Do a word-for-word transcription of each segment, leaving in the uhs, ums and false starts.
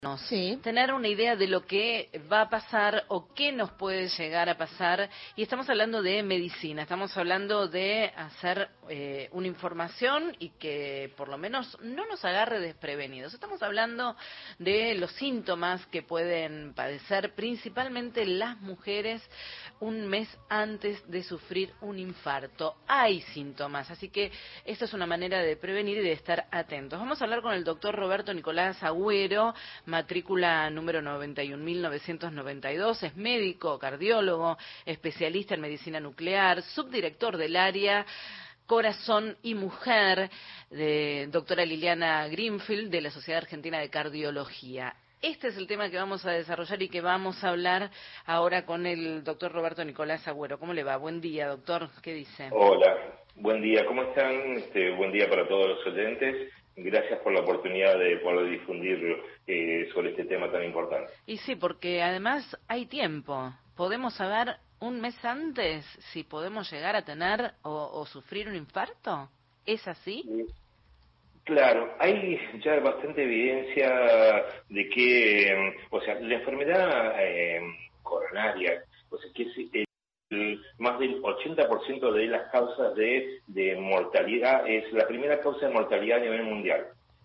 Sí. Tener una idea de lo que va a pasar o qué nos puede llegar a pasar. Y estamos hablando de medicina, estamos hablando de hacer eh, una información y que por lo menos no nos agarre desprevenidos. Estamos hablando de los síntomas que pueden padecer principalmente las mujeres un mes antes de sufrir un infarto. Hay síntomas, así que esta es una manera de prevenir y de estar atentos. Vamos a hablar con el doctor Roberto Nicolás Agüero, matrícula número noventa y un mil novecientos noventa y dos, es médico, cardiólogo, especialista en medicina nuclear, subdirector del área Corazón y Mujer, de doctora Liliana Greenfield, de la Sociedad Argentina de Cardiología. Este es el tema que vamos a desarrollar y que vamos a hablar ahora con el doctor Roberto Nicolás Agüero. ¿Cómo le va? Buen día, doctor. ¿Qué dice? Hola, buen día. ¿Cómo están? Este, buen día para todos los oyentes. Gracias por la oportunidad de poder difundir eh, sobre este tema tan importante. Y sí, porque además hay tiempo. Podemos saber un mes antes si podemos llegar a tener o, o sufrir un infarto. ¿Es así? Sí. Claro, hay ya bastante evidencia de que, o sea, la enfermedad eh, coronaria, o sea, que es el, más del ochenta por ciento de las causas de, de mortalidad, es la primera causa de mortalidad a nivel mundial.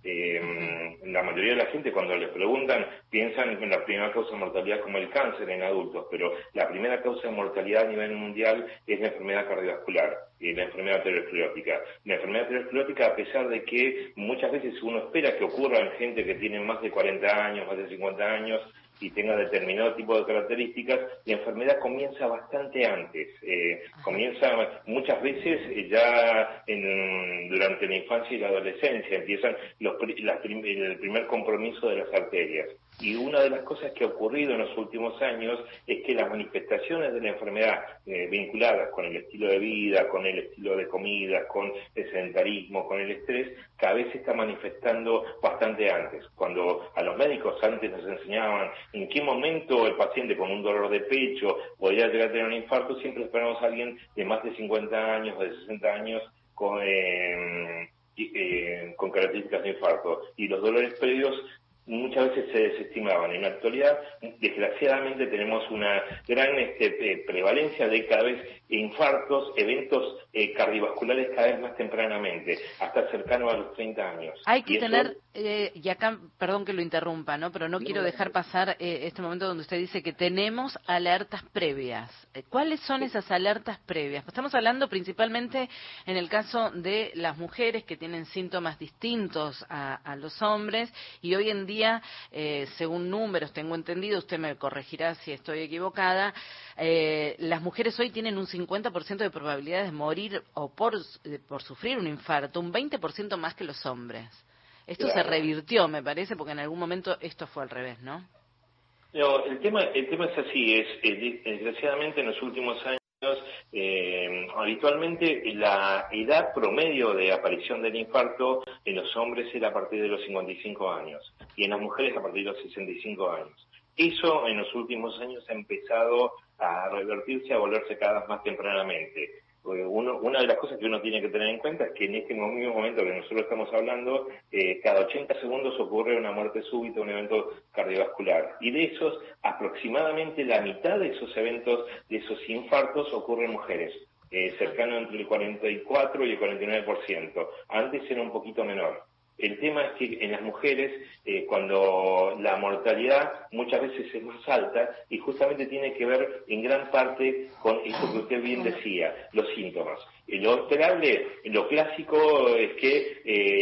Eh, la mayoría de la gente cuando les preguntan piensan en la primera causa de mortalidad como el cáncer en adultos, pero la primera causa de mortalidad a nivel mundial es la enfermedad cardiovascular y la enfermedad aterosclerótica. La enfermedad aterosclerótica, a pesar de que muchas veces uno espera que ocurra en gente que tiene más de cuarenta años, más de cincuenta años, y tenga determinado tipo de características, la enfermedad comienza bastante antes. Eh, comienza muchas veces eh, ya en, durante la infancia y la adolescencia, empiezan los, las, el primer compromiso de las arterias. Y una de las cosas que ha ocurrido en los últimos años es que las manifestaciones de la enfermedad eh, vinculadas con el estilo de vida, con el estilo de comida, con el sedentarismo, con el estrés, cada vez se está manifestando bastante antes. Cuando a los médicos antes nos enseñaban en qué momento el paciente con un dolor de pecho podría llegar a tener un infarto, siempre esperamos a alguien de más de cincuenta años o de sesenta años con, eh, eh, con características de infarto. Y los dolores previos muchas veces se desestimaban. En la actualidad, desgraciadamente, tenemos una gran este, prevalencia de cada vez infartos, eventos eh, cardiovasculares cada vez más tempranamente, hasta cercano a los treinta años. Hay que y eso... tener, eh, y acá, perdón que lo interrumpa, ¿no? Pero no, no quiero dejar pasar eh, este momento donde usted dice que tenemos alertas previas. ¿Cuáles son esas alertas previas? Estamos hablando principalmente en el caso de las mujeres que tienen síntomas distintos a, a los hombres, y hoy en día Eh, según números, tengo entendido, usted me corregirá si estoy equivocada, eh, las mujeres hoy tienen un cincuenta por ciento de probabilidades de morir o por, eh, por sufrir un infarto, un veinte por ciento más que los hombres. Esto claro. Se revirtió, me parece, porque en algún momento esto fue al revés, ¿no? No, el tema, el tema es así, es, es desgraciadamente en los últimos años Eh, habitualmente la edad promedio de aparición del infarto en los hombres era a partir de los cincuenta y cinco años y en las mujeres a partir de los sesenta y cinco años. Eso en los últimos años ha empezado a revertirse, a volverse cada vez más tempranamente. Uno, una de las cosas que uno tiene que tener en cuenta es que en este mismo momento que nosotros estamos hablando, eh, cada ochenta segundos ocurre una muerte súbita, un evento cardiovascular. Y de esos, aproximadamente la mitad de esos eventos, de esos infartos, ocurren en mujeres, eh, cercano entre el cuarenta y cuatro y el cuarenta y nueve por ciento. Antes era un poquito menor. El tema es que en las mujeres, eh, cuando la mortalidad muchas veces es más alta, y justamente tiene que ver en gran parte con esto que usted bien decía, los síntomas. Eh, lo esperable, lo clásico es que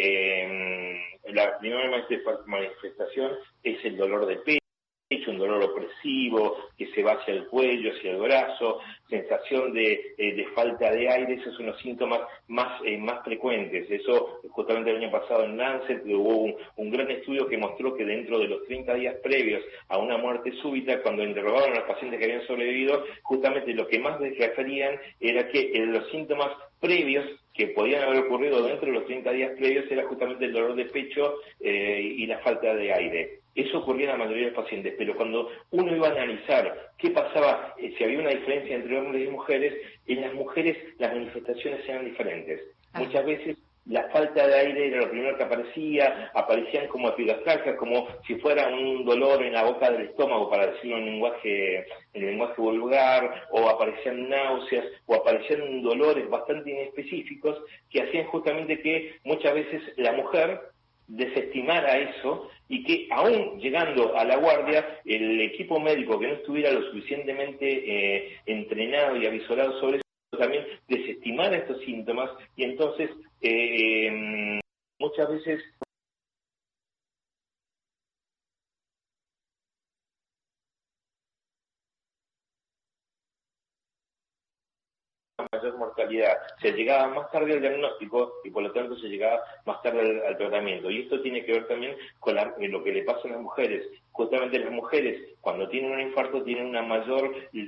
eh, la primera manifestación es el dolor de pecho, un dolor opresivo que se va hacia el cuello, hacia el brazo, sensación de, eh, de falta de aire. Esos son los síntomas más, eh, más frecuentes. Eso, justamente el año pasado en Lancet hubo un, un gran estudio que mostró que dentro de los treinta días previos a una muerte súbita, cuando interrogaban a los pacientes que habían sobrevivido, justamente lo que más les referían era que eh, los síntomas previos que podían haber ocurrido dentro de los treinta días previos era justamente el dolor de pecho eh, y la falta de aire. Eso ocurría en la mayoría de los pacientes, pero cuando uno iba a analizar qué pasaba, eh, si había una diferencia entre hombres y mujeres, en las mujeres las manifestaciones eran diferentes. Ah. Muchas veces la falta de aire era lo primero que aparecía, aparecían como epigastralgias, como si fuera un dolor en la boca del estómago, para decirlo en lenguaje, en lenguaje vulgar, o aparecían náuseas, o aparecían dolores bastante inespecíficos que hacían justamente que muchas veces la mujer desestimara eso y que aún llegando a la guardia, el equipo médico que no estuviera lo suficientemente eh, entrenado y avisorado sobre eso, también desestimar estos síntomas y entonces eh, muchas veces mayor mortalidad, se llegaba más tarde al diagnóstico y por lo tanto se llegaba más tarde al, al tratamiento. Y esto tiene que ver también con la, lo que le pasa a las mujeres. Justamente las mujeres cuando tienen un infarto tienen una mayor,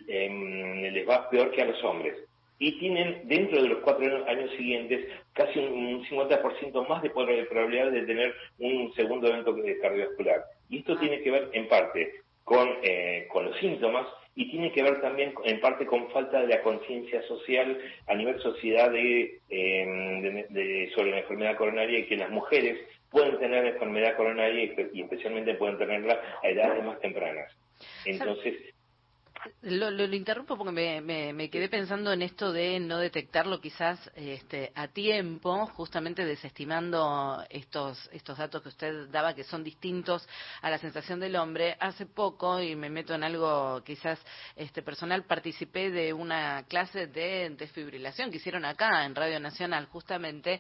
eh, les va peor que a los hombres. Y tienen, dentro de los cuatro años siguientes, casi un cincuenta por ciento más de probabilidad de tener un segundo evento cardiovascular. Y esto tiene que ver, en parte, con, eh, con los síntomas, y tiene que ver también, en parte, con falta de la conciencia social a nivel sociedad de, eh, de, de, sobre la enfermedad coronaria, y que las mujeres pueden tener enfermedad coronaria y, y especialmente pueden tenerla a edades más tempranas. Entonces... Lo, lo, lo interrumpo porque me, me, me quedé pensando en esto de no detectarlo quizás este, a tiempo, justamente desestimando estos estos datos que usted daba que son distintos a la sensación del hombre. Hace poco, y me meto en algo quizás este personal, participé de una clase de desfibrilación que hicieron acá en Radio Nacional justamente,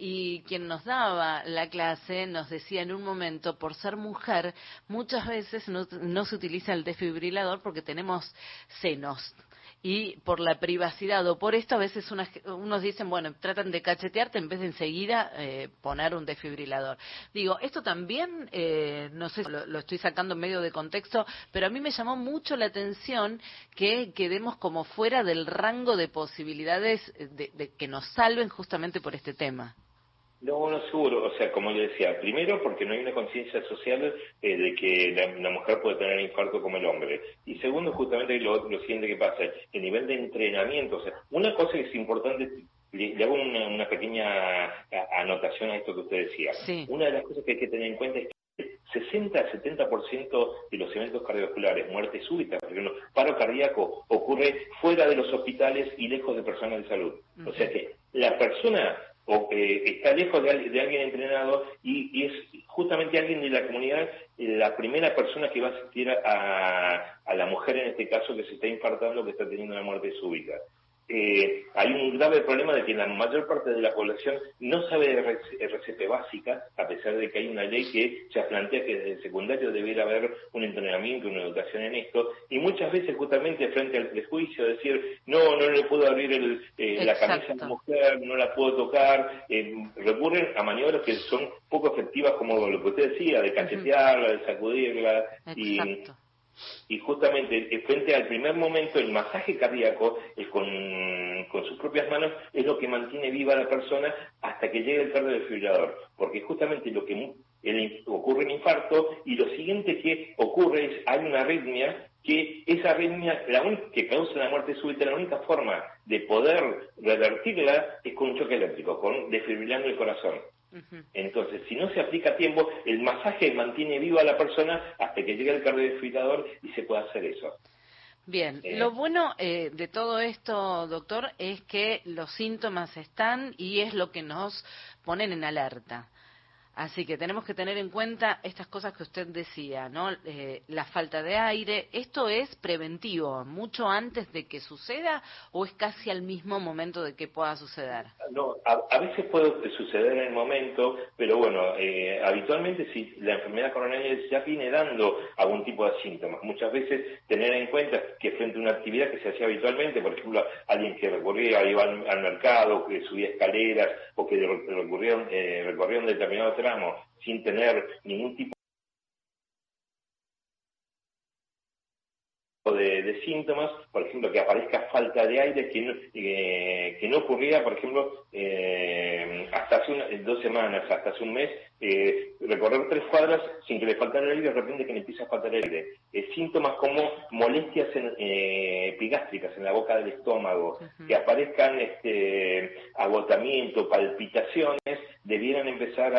y quien nos daba la clase nos decía en un momento, por ser mujer, muchas veces no, no se utiliza el desfibrilador porque tenemos senos y por la privacidad o por esto a veces unas, unos dicen, bueno, tratan de cachetearte en vez de enseguida eh, poner un desfibrilador. Digo, esto también, eh, no sé si lo, lo estoy sacando en medio de contexto, pero a mí me llamó mucho la atención que quedemos como fuera del rango de posibilidades de, de que nos salven justamente por este tema. No, no, seguro. O sea, como le decía, primero porque no hay una conciencia social eh, de que la, la mujer puede tener infarto como el hombre. Y segundo, justamente lo, lo siguiente que pasa, el nivel de entrenamiento. O sea, una cosa que es importante, le, le hago una, una pequeña anotación a esto que usted decía. Sí. Una de las cosas que hay que tener en cuenta es que sesenta a setenta por ciento de los eventos cardiovasculares, muertes súbitas, por ejemplo, paro cardíaco, ocurre fuera de los hospitales y lejos de personas de salud. Uh-huh. O sea que la persona o eh, está lejos de, de alguien entrenado y, y es justamente alguien de la comunidad la primera persona que va a asistir a, a la mujer en este caso que se está infartando, que está teniendo una muerte súbita. Eh, hay un grave problema de que la mayor parte de la población no sabe de R C P básica, a pesar de que hay una ley que ya plantea que desde el secundario debiera haber un entrenamiento, una educación en esto, y muchas veces justamente frente al prejuicio, decir, no, no le puedo abrir el, eh, la camisa a la mujer, no la puedo tocar, eh, recurren a maniobras que son poco efectivas, como lo que usted decía, de cachetearla, uh-huh. de sacudirla, Exacto. y... Y justamente frente al primer momento, el masaje cardíaco es con, con sus propias manos es lo que mantiene viva a la persona hasta que llegue el cardiodesfibrilador, porque justamente lo que el, ocurre en infarto y lo siguiente que ocurre es hay una arritmia que esa arritmia la un, que causa la muerte súbita, la única forma de poder revertirla es con un choque eléctrico, con desfibrilando el corazón. Uh-huh. Entonces, si no se aplica a tiempo, el masaje mantiene viva a la persona hasta que llegue el cardiodesfibrilador y se puede hacer eso. Bien, eh. lo bueno eh, de todo esto, doctor, es que los síntomas están y es lo que nos ponen en alerta. Así que tenemos que tener en cuenta estas cosas que usted decía, ¿no? Eh, la falta de aire. ¿Esto es preventivo, mucho antes de que suceda o es casi al mismo momento de que pueda suceder? No, a, a veces puede suceder en el momento, pero bueno, eh, habitualmente si la enfermedad coronaria ya viene dando algún tipo de síntomas. Muchas veces tener en cuenta que frente a una actividad que se hacía habitualmente, por ejemplo, alguien que recorría, iba al, al mercado, que subía escaleras o que recorría, eh, recorría un determinado tramo sin tener ningún tipo De, de síntomas, por ejemplo, que aparezca falta de aire, que no, eh, que no ocurría, por ejemplo, eh, hasta hace una, dos semanas, hasta hace un mes, eh, recorrer tres cuadras sin que le faltara el aire, de repente que le empieza a faltar el aire. Eh, síntomas como molestias en, eh, epigástricas en la boca del estómago, uh-huh. que aparezcan este, agotamiento, palpitaciones, debieran empezar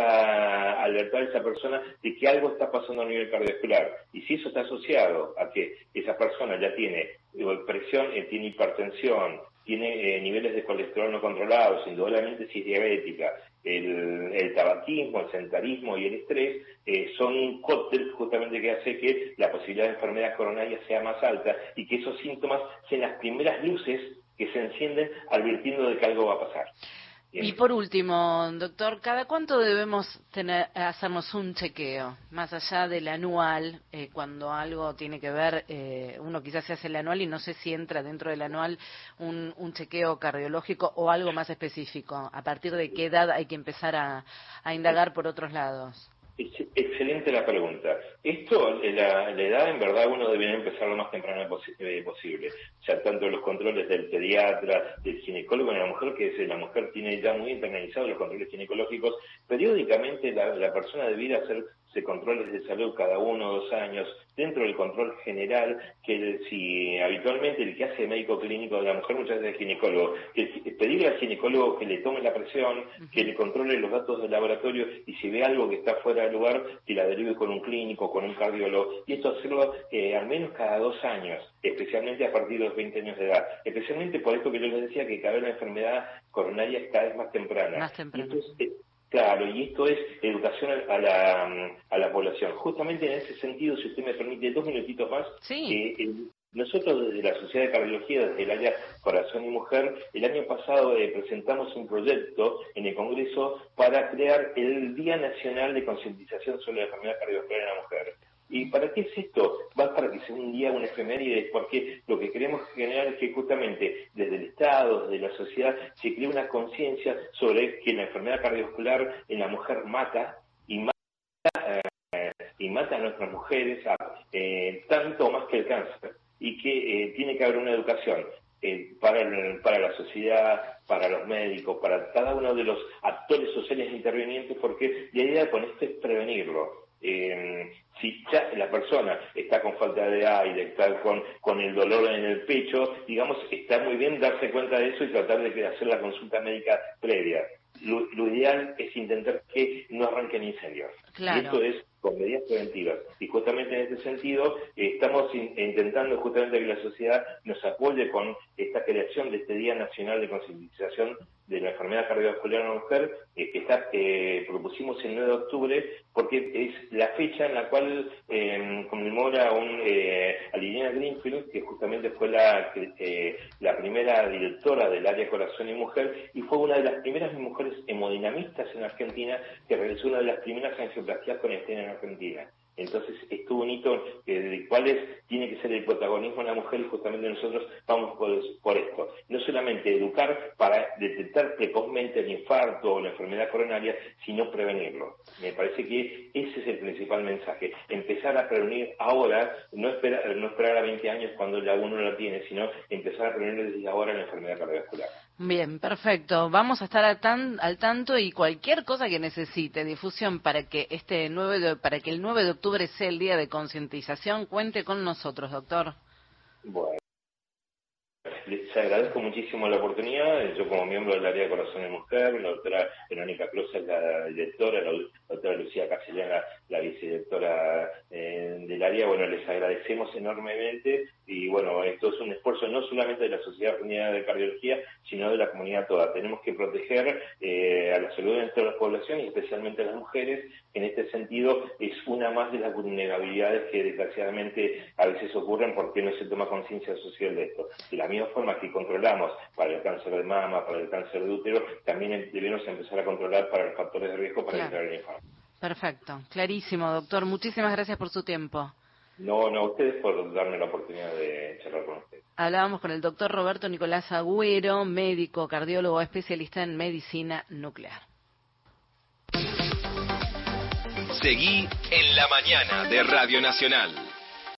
a alertar a esa persona de que algo está pasando a nivel cardiovascular. Y si eso está asociado a que esa persona ya tiene presión, eh, tiene hipertensión, tiene eh, niveles de colesterol no controlados, indudablemente si es diabética, el, el tabaquismo, el sedentarismo y el estrés, eh, son un cóctel justamente que hace que la posibilidad de enfermedad coronaria sea más alta y que esos síntomas sean las primeras luces que se encienden advirtiendo de que algo va a pasar. Bien. Y por último, doctor, ¿cada cuánto debemos tener, hacernos un chequeo? Más allá del anual, eh, cuando algo tiene que ver, eh, uno quizás se hace el anual y no sé si entra dentro del anual un, un chequeo cardiológico o algo más específico. ¿A partir de qué edad hay que empezar a, a indagar por otros lados? Excelente la pregunta. Esto, la, la edad, en verdad, uno debería empezar lo más temprano posi- eh, posible. O sea, tanto los controles del pediatra, del ginecólogo en la mujer, que es, la mujer tiene ya muy internalizados los controles ginecológicos. Periódicamente la, la persona debiera hacerse controles de salud cada uno o dos años, dentro del control general, que si habitualmente el que hace médico clínico de la mujer muchas veces es ginecólogo, que pedirle al ginecólogo que le tome la presión, uh-huh. que le controle los datos del laboratorio y si ve algo que está fuera de lugar, que la derive con un clínico, con un cardiólogo, y esto hacerlo eh, al menos cada dos años, especialmente a partir de los veinte años de edad, especialmente por esto que yo les decía, que cada vez la enfermedad coronaria es cada vez más temprana. Más temprana. Y entonces, eh, Claro, y esto es educación a la, a la población. Justamente en ese sentido, si usted me permite dos minutitos más, sí. eh, el, nosotros desde la Sociedad de Cardiología, desde el área Corazón y Mujer, el año pasado eh, presentamos un proyecto en el Congreso para crear el Día Nacional de Concientización sobre la Enfermedad Cardiovascular en la Mujer. ¿Y para qué es esto? Va para que sea un día, una efeméride, porque lo que queremos generar es que justamente desde el Estado, desde la sociedad, se cree una conciencia sobre que la enfermedad cardiovascular en la mujer mata y mata, eh, y mata a nuestras mujeres a, eh, tanto más que el cáncer, y que eh, tiene que haber una educación eh, para, el, para la sociedad, para los médicos, para cada uno de los actores sociales intervinientes, porque la idea con esto es prevenirlo. Eh, si ya la persona está con falta de aire, está con, con el dolor en el pecho, digamos, está muy bien darse cuenta de eso y tratar de hacer la consulta médica previa. Lo, lo ideal es intentar que no arranquen incendios. Claro. Y esto es con medidas preventivas. Y justamente en este sentido eh, estamos in, intentando justamente que la sociedad nos apoye con esta creación de este Día Nacional de Concientización de la Enfermedad Cardiovascular en la Mujer, eh, que está, eh, propusimos el nueve de octubre, porque es la fecha en la cual eh, conmemora un, eh, a Liliana Greenfield, que justamente fue la, eh, la primera directora del área Corazón y Mujer, y fue una de las primeras mujeres hemodinamistas en Argentina que realizó una de las primeras angioplastías con estén en Argentina. Entonces, esto un hito eh, de cuáles tiene que ser el protagonismo de la mujer, y justamente nosotros vamos por, por esto. No solamente educar para detectar precozmente el infarto o la enfermedad coronaria, sino prevenirlo. Me parece que ese es el principal mensaje. Empezar a prevenir ahora, no esperar, no esperar a veinte años cuando ya uno la tiene, sino empezar a prevenir desde ahora la enfermedad cardiovascular. Bien, perfecto. Vamos a estar al, tan, al tanto, y cualquier cosa que necesite difusión para que este nueve de, para que el nueve de octubre sea el día de concientización, cuente con nosotros, doctor. Bueno, les agradezco muchísimo la oportunidad. Yo, como miembro del área de Corazón y Mujer, la doctora Verónica Closa es la directora, la doctora Lucía Castellana, la vicedirectora eh, del área. Bueno, les agradecemos enormemente, y bueno, esto es un esfuerzo no solamente de la Sociedad Argentina de Cardiología, sino de la comunidad toda. Tenemos que proteger eh, a la salud de toda la población, y especialmente a las mujeres. En este sentido, es una más de las vulnerabilidades que desgraciadamente a veces ocurren porque no se toma conciencia social de esto. De la misma forma que controlamos para el cáncer de mama, para el cáncer de útero, también debemos empezar a controlar para los factores de riesgo para Claro. evitar el infarto. Perfecto, clarísimo, doctor. Muchísimas gracias por su tiempo. No, no, a ustedes por darme la oportunidad de charlar con ustedes. Hablábamos con el doctor Roberto Nicolás Agüero, médico, cardiólogo, especialista en medicina nuclear. Seguí en la mañana de Radio Nacional.